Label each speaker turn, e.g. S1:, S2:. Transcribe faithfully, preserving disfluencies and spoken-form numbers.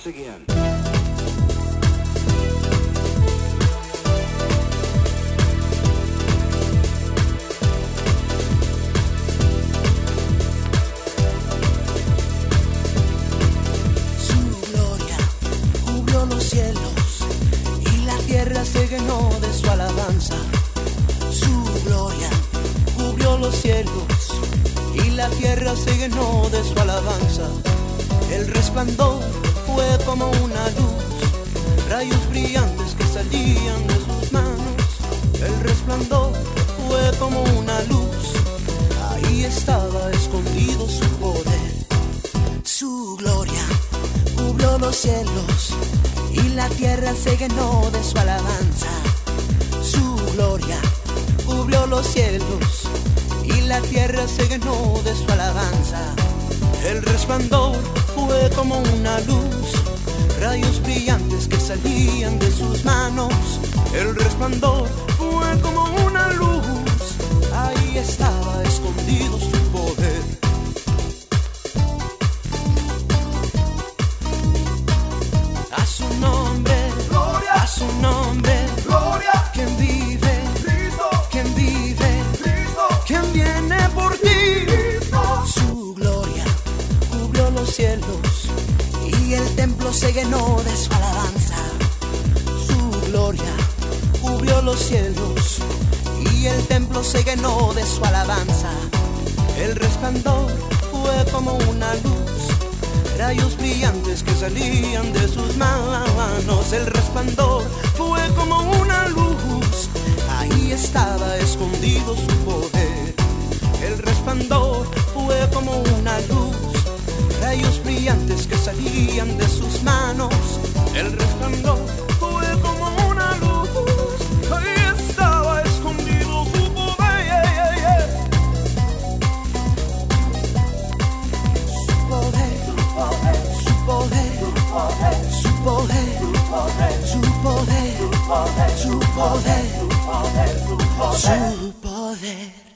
S1: again.
S2: Se llenó de su alabanza, su gloria cubrió los cielos y la tierra se llenó de su alabanza. El resplandor fue como una luz, rayos brillantes que salían de sus manos. El resplandor fue como una luz, ahí estaba escondido su poder. Su gloria cubrió los cielos y la tierra se llenó de su alabanza. Su gloria cubrió los cielos y la tierra se llenó de su alabanza. El resplandor fue como una luz, rayos brillantes que salían de sus manos. El resplandor fue como una luz, ahí estaba escondido su poder. A su nombre, gloria, a su nombre, gloria, quien vive, Cristo, quien vive, Cristo, quien viene por ti, Cristo. Su gloria cubrió los cielos y el templo se llenó de su alabanza. Su gloria cubrió los cielos y el templo se llenó de su alabanza. El resplandor fue como una luz, rayos brillantes que salían de sus manos. El resplandor fue como una luz, ahí estaba escondido su poder. El resplandor fue como una luz, rayos brillantes que salían de sus manos. El resplandor fue como una luz, ahí estaba escondido su poder. Su poder, su poder, su poder, su poder, su poder, su poder.